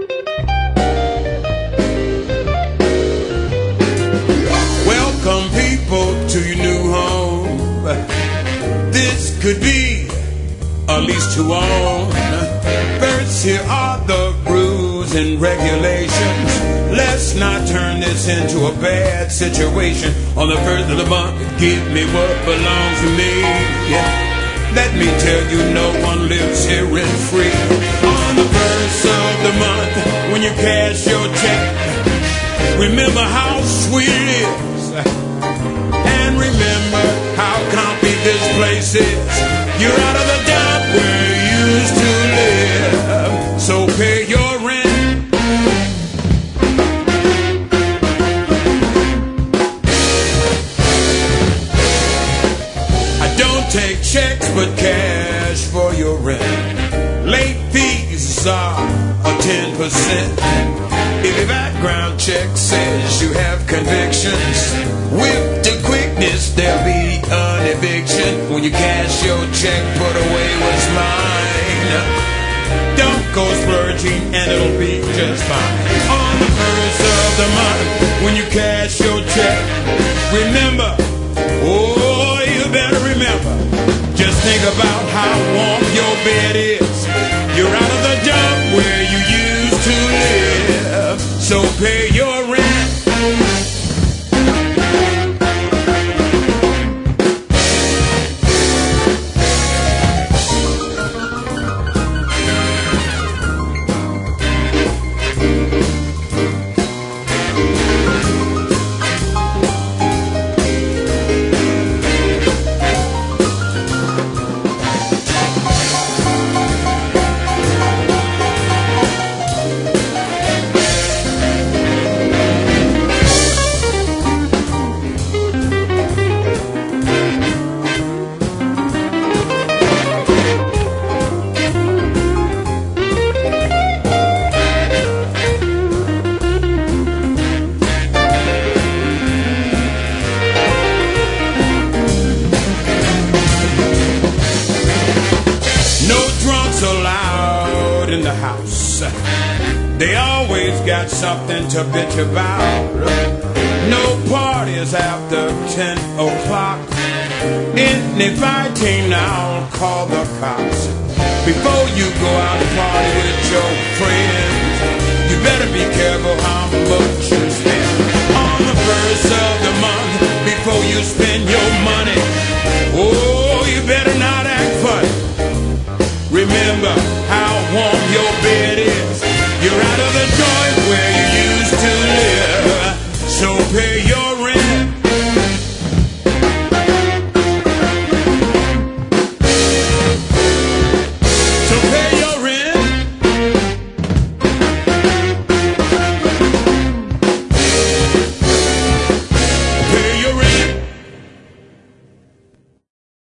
Welcome people to your new home. This could be a lease to own. First, here are the rules and regulations. Let's not turn this into a bad situation. On the first of the month, give me what belongs to me. Yeah. Let me tell you, no one lives here rent free. On the first of the month, when you cash your check, remember how sweet it is. And remember how comfy this place is. You're out of the dump where you used to live. So pay your rent. I don't take checks but cash for your rent. Late fees are a 10%. If your background check says you have convictions, with the quickness there'll be an eviction. When you cash your check, put away what's mine. Don't go splurging and it'll be just fine. On the first of the month, when you cash your check, remember, oh, you better remember, just think about how warm your bed is. You're out of the dump where you used to live. So pay your rent. Allowed in the house. They always got something to bitch about. No parties after 10 o'clock. Any fighting, I'll call the cops. Before you go out and party with your